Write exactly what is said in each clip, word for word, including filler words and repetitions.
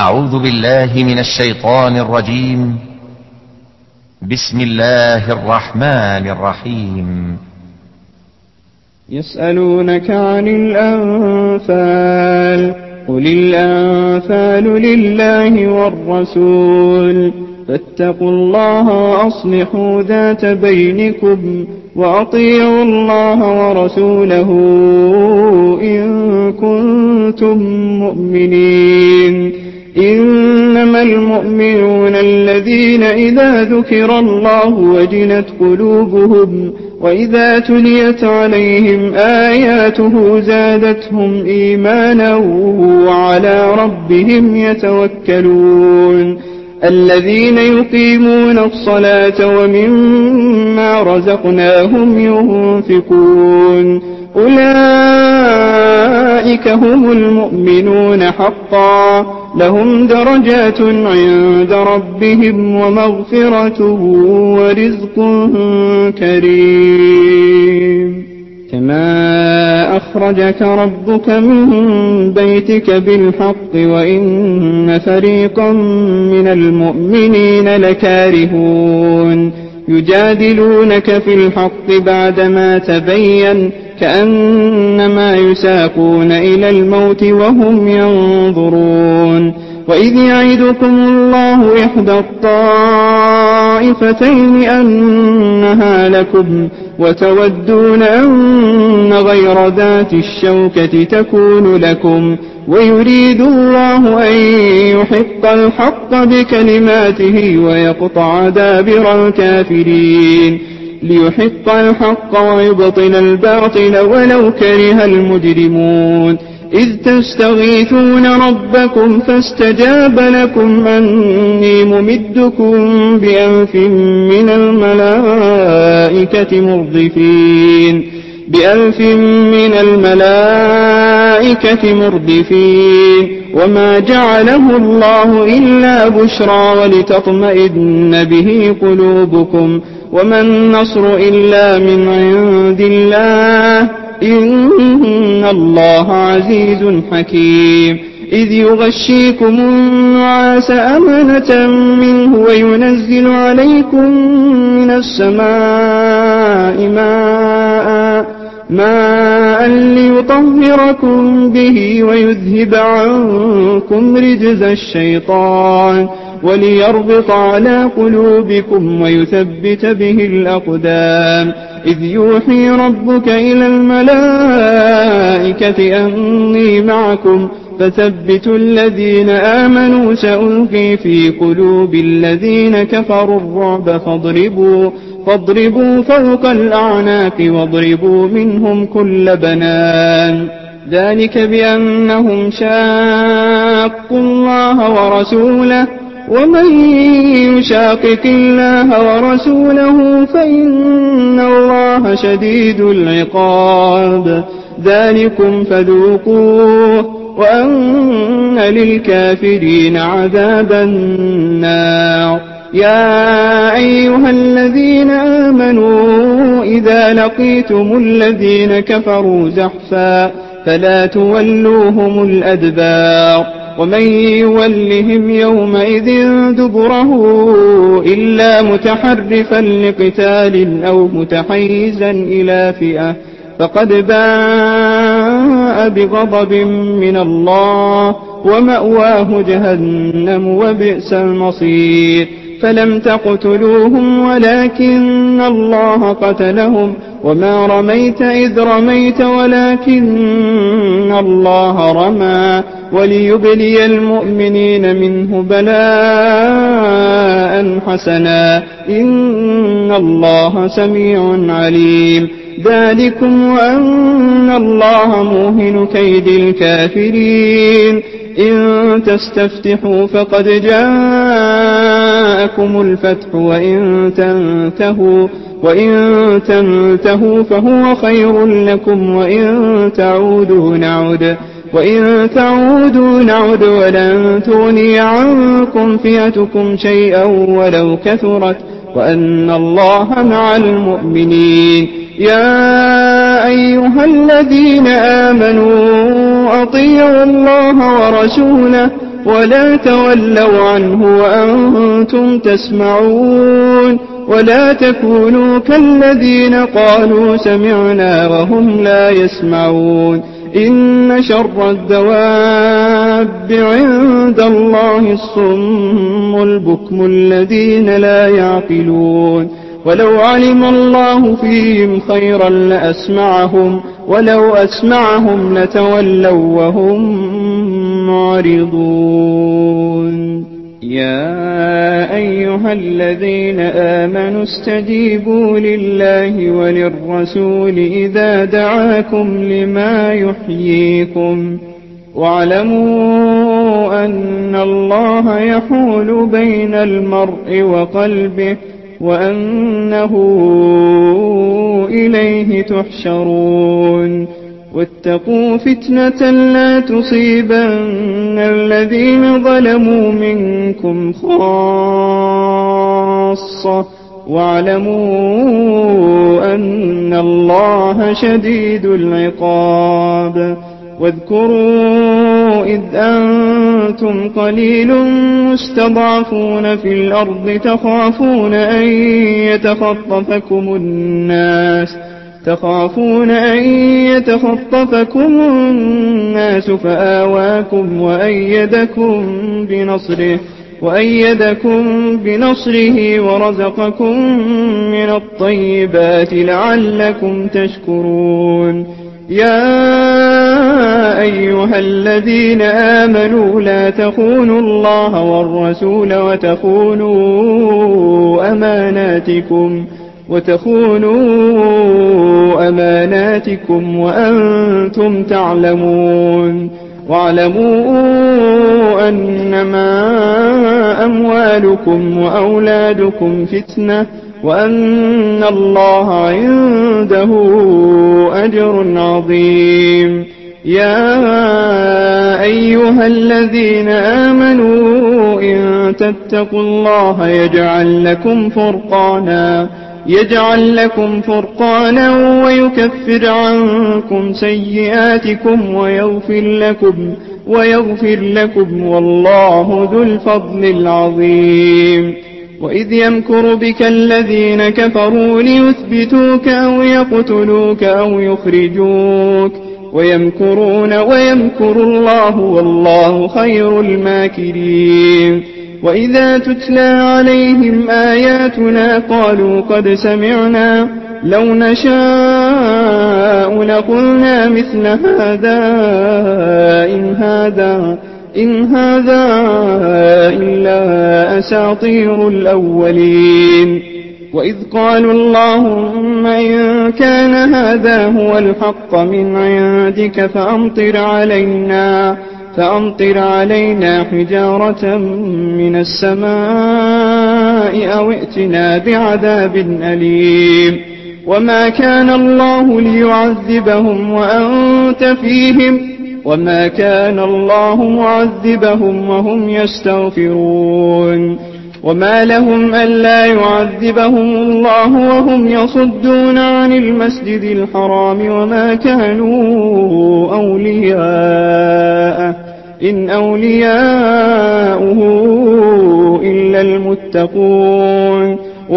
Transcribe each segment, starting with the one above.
أعوذ بالله من الشيطان الرجيم. بسم الله الرحمن الرحيم. يسألونك عن الأنفال قل الأنفال لله والرسول فاتقوا الله وأصلحوا ذات بينكم وأطيعوا الله ورسوله إن كنتم مؤمنين. إنما المؤمنون الذين إذا ذكر الله وجلت قلوبهم وإذا تليت عليهم آياته زادتهم إيمانا وعلى ربهم يتوكلون. الذين يقيمون الصلاة ومما رزقناهم ينفقون أولئك هم المؤمنون حقا لهم درجات عند ربهم ومغفرة ورزق كريم. كما أخرجك ربك من بيتك بالحق وإن فريقا من المؤمنين لكارهون يجادلونك في الحق بعدما تبين كأنما يساقون إلى الموت وهم ينظرون. وإذ يعدكم الله إحدى الطائفتين أنها لكم وتودون أن غير ذات الشوكة تكون لكم ويريد الله أن يحق الحق بكلماته ويقطع دابر الكافرين ليحق الحق ويبطل الباطل ولو كره المجرمون. إذ تستغيثون ربكم فاستجاب لكم أني ممدكم بألف من الملائكة مردفين بألف من الملائكة مردفين وما جعله الله إلا بشرى ولتطمئن به قلوبكم وما النصر إلا من عند الله إن الله عزيز حكيم. إذ يغشيكم النعاس أمنة منه وينزل عليكم من السماء ماء ماء ليطهركم به ويذهب عنكم رجز الشيطان وليربط على قلوبكم ويثبت به الأقدام. إذ يوحي ربك إلى الملائكة أني معكم فثبتوا الذين آمنوا سألقي في قلوب الذين كفروا الرعب فاضربوا, فاضربوا فوق الأعناق واضربوا منهم كل بنان. ذلك بأنهم شاقوا الله ورسوله ومن يشاقق الله ورسوله فإن الله شديد العقاب. ذلكم فذوقوه وأن للكافرين عذاب النار. يا أيها الذين آمنوا إذا لقيتم الذين كفروا زحفا فلا تولوهم الأدبار ومن يولهم يومئذ دبره إلا متحرفا لقتال أو متحيزا إلى فئة فقد باء بغضب من الله ومأواه جهنم وبئس المصير. فلم تقتلوهم ولكن الله قتلهم وما رميت إذ رميت ولكن الله رمى وليبلي المؤمنين منه بلاء حسنا إن الله سميع عليم. ذلكم وأن الله موهن كيد الكافرين. إن تستفتحوا فقد جاءكم الفتح وإن تنتهوا وإن تنتهوا فهو خير لكم وإن تعودوا نعد وإن تعودوا نعد ولن تغني عنكم فئتكم شيئا ولو كثرت وأن الله مع المؤمنين. يا أيها الذين آمنوا أطيعوا الله ورسوله ولا تولوا عنه وأنتم تسمعون ولا تكونوا كالذين قالوا سمعنا وهم لا يسمعون إن شر الدواب عند الله الصم البكم الذين لا يعقلون ولو علم الله فيهم خيرا لأسمعهم ولو أسمعهم لتولوا وهم معرضون يا أيها الذين آمنوا استجيبوا لله وللرسول إذا دعاكم لما يحييكم واعلموا أن الله يحول بين المرء وقلبه وأنه إليه تحشرون واتقوا فتنة لا تصيبن الذين ظلموا منكم خاصة واعلموا أن الله شديد العقاب واذكروا إذ أنتم قليل مستضعفون في الأرض تخافون أن يتخطفكم الناس تخافون أن يتخطفكم الناس فآواكم وأيدكم بنصره وأيدكم بنصره ورزقكم من الطيبات لعلكم تشكرون يا أيها الذين آمنوا لا تخونوا الله والرسول وتخونوا أماناتكم وتخونوا أماناتكم وأنتم تعلمون واعلموا أنما أموالكم وأولادكم فتنة وأن الله عنده أجر عظيم يا أيها الذين آمنوا إن تتقوا الله يجعل لكم فرقانا يجعل لكم فرقانا ويكفر عنكم سيئاتكم ويغفر لكم ويغفر لكم والله ذو الفضل العظيم وإذ يمكر بك الذين كفروا ليثبتوك أو يقتلوك أو يخرجوك ويمكرون ويمكر الله والله خير الماكرين وإذا تتلى عليهم آياتنا قالوا قد سمعنا لو نشاء لقلنا مثل هذا إن هذا إن هذا إلا أساطير الأولين وإذ قالوا اللهم إن كان هذا هو الحق من عندك فأمطر علينا فأمطر علينا حجارة من السماء أو ائتنا بعذاب أليم وما كان الله ليعذبهم وأنت فيهم وما كان الله معذبهم وهم يستغفرون وما لهم ألا يعذبهم الله وهم يصدون عن المسجد الحرام وما كانوا أولياءه إن أولياؤه إلا المتقون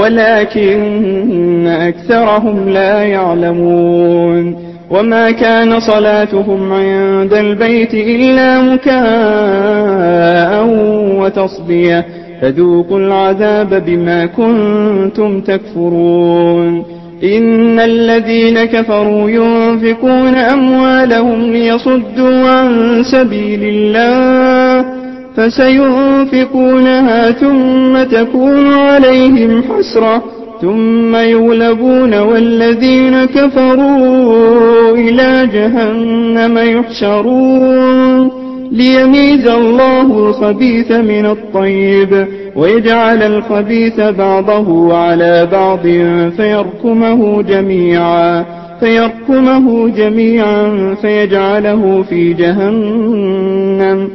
ولكن أكثرهم لا يعلمون وما كان صلاتهم عند البيت إلا مكاء وتصدية فذوقوا العذاب بما كنتم تكفرون إن الذين كفروا ينفقون أموالهم ليصدوا عن سبيل الله فسينفقونها ثم تكون عليهم حسرة ثم يغلبون والذين كفروا إلى جهنم يحشرون ليميز الله الخبيث من الطيب ويجعل الخبيث بعضه على بعض فيركمه جميعا فيركمه جميعا فيجعله في جهنم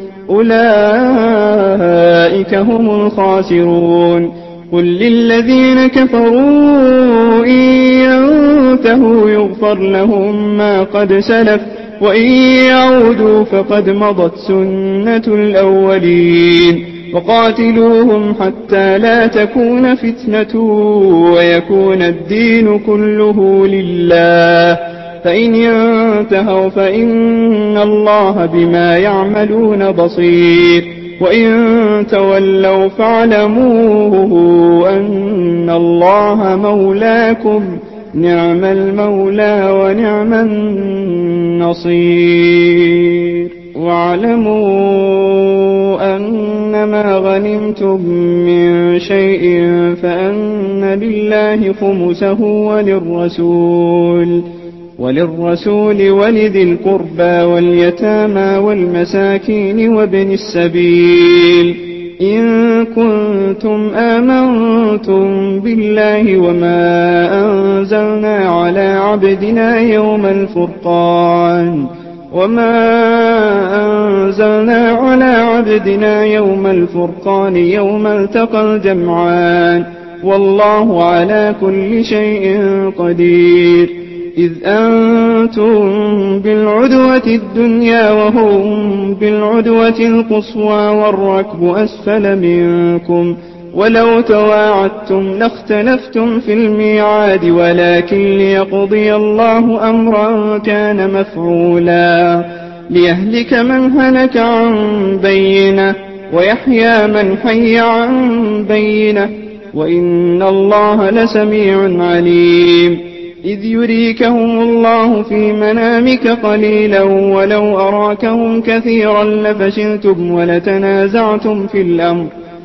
أولئك هم الخاسرون قل للذين كفروا إن ينتهوا يغفر لهم ما قد سلف وإن يعودوا فقد مضت سنة الأولين وقاتلوهم حتى لا تكون فتنة ويكون الدين كله لله فإن ينتهوا فإن الله بما يعملون بصير وإن تولوا فاعلموا أن الله مولاكم نعم المولى ونعم النصير واعلموا أنما غنمتم من شيء فأن لله خمسه وللرسول وللرسول ولذي القربى واليتامى والمساكين وابن السبيل إن كنتم آمنتم بالله وما أنزلنا على عبدنا يوم الفرقان وما أنزلنا على عبدنا يوم الفرقان يوم التقى الجمعان والله على كل شيء قدير إذ أنتم بالعدوة الدنيا وهم بالعدوة القصوى والركب أسفل منكم ولو تواعدتم لاختلفتم في الميعاد ولكن ليقضي الله أمرا كان مفعولا ليهلك من هلك عن بينة ويحيى من حي عن بينة وإن الله لسميع عليم إذ يريكهم الله في منامك قليلا ولو أراكهم كثيرا لفشلتم ولتنازعتم في الأمر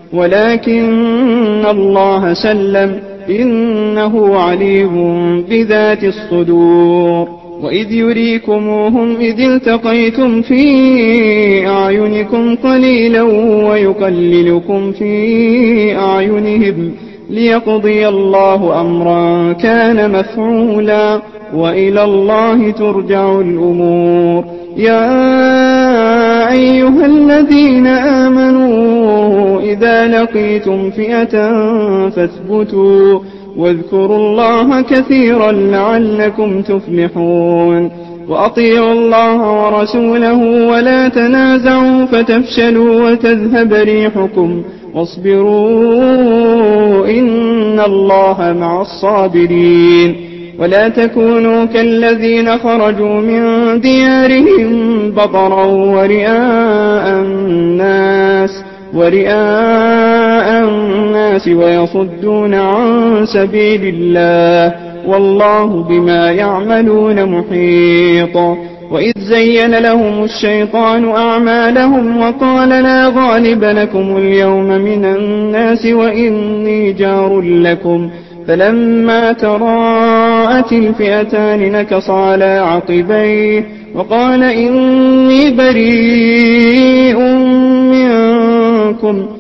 ولكن الله سلم إنه عليم بذات الصدور وإذ يريكموهم إذ التقيتم في أعينكم قليلا ويقللكم في أعينهم ليقضي الله أمرا كان مفعولا وإلى الله ترجع الأمور يا أيها الذين آمنوا إذا لقيتم فئة فاثبتوا واذكروا الله كثيرا لعلكم تفلحون وأطيعوا الله ورسوله ولا تنازعوا فتفشلوا وتذهب ريحكم واصبروا إن الله مع الصابرين ولا تكونوا كالذين خرجوا من ديارهم بطرا ورئاء الناس ورئاء الناس ويصدون عن سبيل الله والله بما يعملون محيط وإذ زين لهم الشيطان أعمالهم وقال لا غالب لكم اليوم من الناس وإني جار لكم فلما تراءت الفئتان نكص على عقبيه وقال إني بريء منكم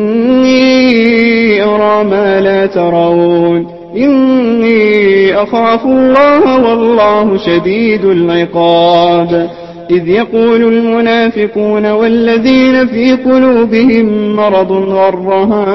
إني أرى ما لا ترون إني أخاف الله والله شديد العقاب إذ يقول المنافقون والذين في قلوبهم مرض غر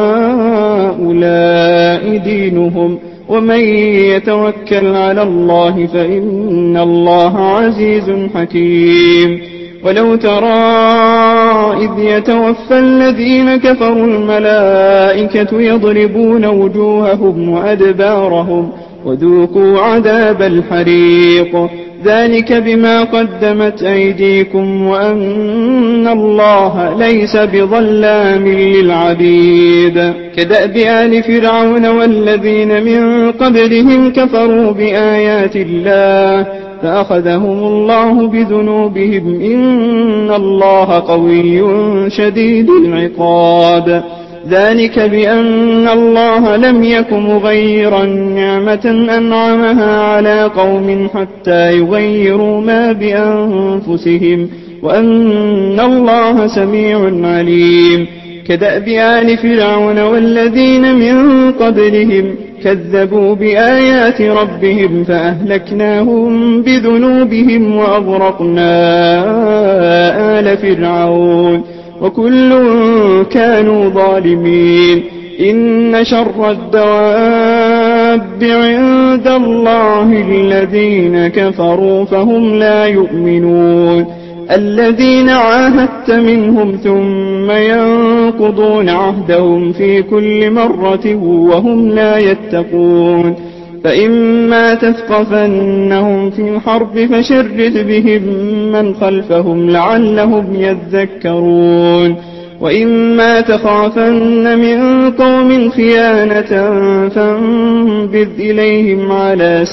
هؤلاء دينهم ومن يتوكل على الله فإن الله عزيز حكيم ولو ترى إذ يتوفى الذين كفروا الملائكة يضربون وجوههم وأدبارهم وذوقوا عذاب الحريق ذلك بما قدمت أيديكم وأن الله ليس بظلام للعبيد كدأب آل فرعون والذين من قبلهم كفروا بآيات الله فأخذهم الله بذنوبهم إن الله قوي شديد العقاب ذلك بأن الله لم يك مغيرا نعمة أنعمها على قوم حتى يغيروا ما بأنفسهم وأن الله سميع عليم كدأب آل فرعون والذين من قبلهم كذبوا بآيات ربهم فأهلكناهم بذنوبهم وأغرقنا آل فرعون وكل كانوا ظالمين إن شر الدواب الحب عند الله الذين كفروا فهم لا يؤمنون الذين عاهدت منهم ثم ينقضون عهدهم في كل مرة وهم لا يتقون فإما تثقفنهم في الحرب فشرد بهم من خلفهم لعلهم يذكرون وإما تخافن من قوم خيانة فانبذ إليهم على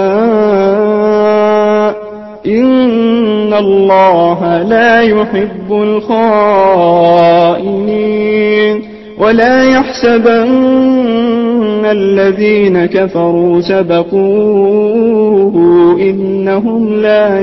سواء إن الله لا يحب الخائنين ولا يحسبن الذين كفروا سبقوا إنهم لا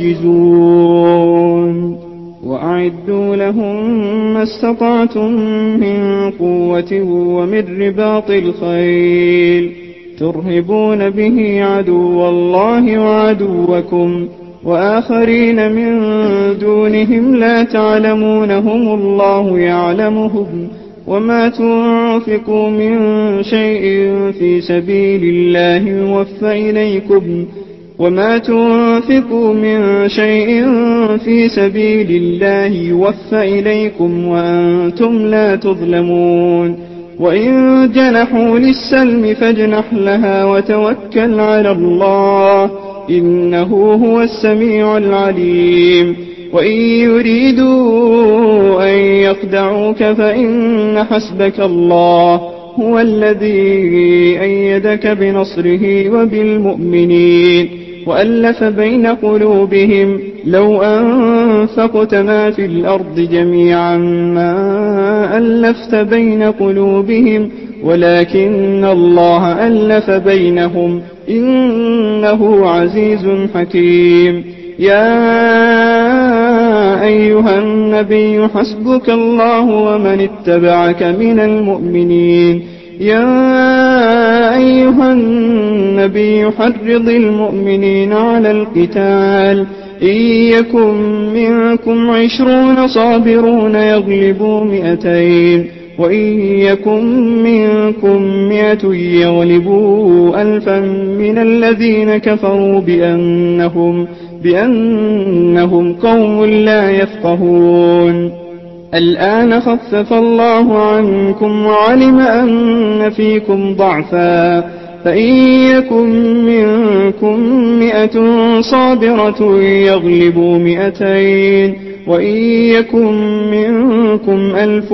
يعجزون وأعدوا لهم ما استطعتم من قوة ومن رباط الخيل ترهبون به عدو الله وعدوكم وآخرين من دونهم لا تعلمونهم الله يعلمهم وما تنفقوا من شيء في سبيل الله يوفى إليكم وما تنفقوا من شيء في سبيل الله يوفى إليكم وأنتم لا تظلمون وإن جنحوا للسلم فاجنح لها وتوكل على الله إنه هو السميع العليم وإن يريدوا أن يخدعوك فإن حسبك الله هو الذي أيدك بنصره وبالمؤمنين وألف بين قلوبهم لو أنفقت ما في الأرض جميعا ما ألفت بين قلوبهم ولكن الله ألف بينهم إنه عزيز حكيم يا أيها النبي حسبك الله ومن اتبعك من المؤمنين يا أيها النبي حرض المؤمنين على القتال إن يكن منكم عشرون صابرون يغلبوا مئتين وإن يكن منكم مئة يغلبوا ألفا من الذين كفروا بأنهم, بأنهم قوم لا يفقهون الآن خفف الله عنكم وعلم أن فيكم ضعفا فإن يكن منكم مئة صابرة يغلبوا مئتين وإن يكن منكم ألف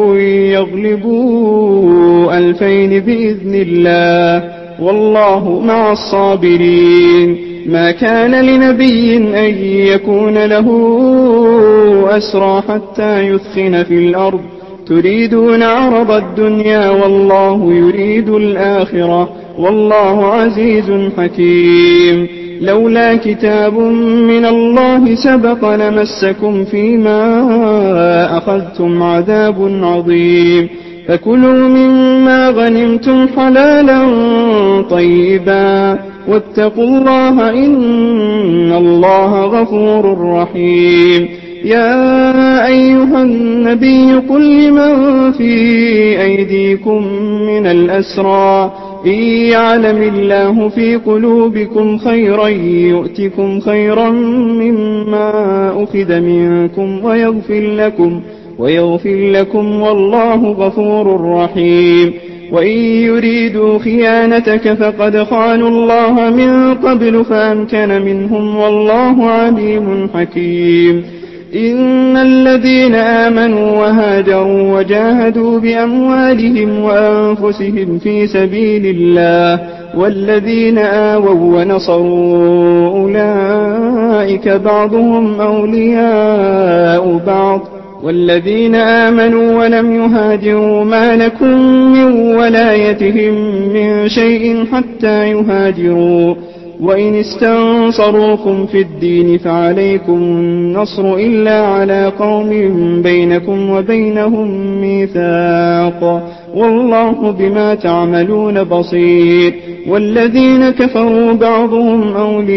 يغلبوا ألفين بإذن الله والله مع الصابرين ما كان لنبي أن يكون له أسرى حتى يثخن في الأرض تريدون عرض الدنيا والله يريد الآخرة والله عزيز حكيم لولا كتاب من الله سبق لمسكم فيما أخذتم عذاب عظيم فكلوا مما غنمتم حلالا طيبا واتقوا الله إن الله غفور رحيم يا أيها النبي قل لمن في أيديكم من الأسرى إن يعلم الله في قلوبكم خيرا يؤتكم خيرا مما أخذ منكم ويغفر لكم, ويغفر لكم والله غفور رحيم وإن يريدوا خيانتك فقد خانوا الله من قبل فأمكن منهم والله عليم حكيم إن الذين آمنوا وهاجروا وجاهدوا بأموالهم وأنفسهم في سبيل الله والذين آووا ونصروا أولئك بعضهم أولياء بعض والذين آمنوا ولم يهاجروا ما لكم من ولايتهم من شيء حتى يهاجروا وإن استنصروكم في الدين فعليكم النصر إلا على قوم بينكم وبينهم ميثاق والله بما تعملون بصير والذين كفروا بعضهم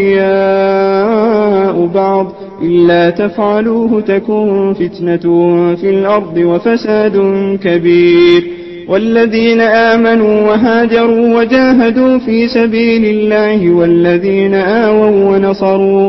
أولياء بعض إلا تفعلوه تكن فتنة في الأرض وفساد كبير والذين آمنوا وهاجروا وجاهدوا في سبيل الله والذين آووا ونصروا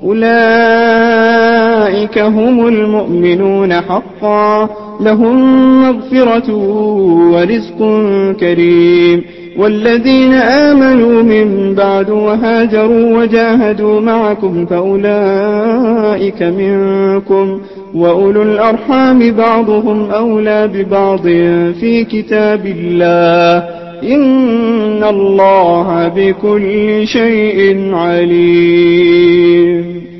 أولئك هم المؤمنون حقا لهم مغفرة ورزق كريم. والذين آمنوا من بعد وهاجروا وجاهدوا معكم فأولئك منكم وأولو الأرحام بعضهم أولى ببعض في كتاب الله إن الله بكل شيء عليم.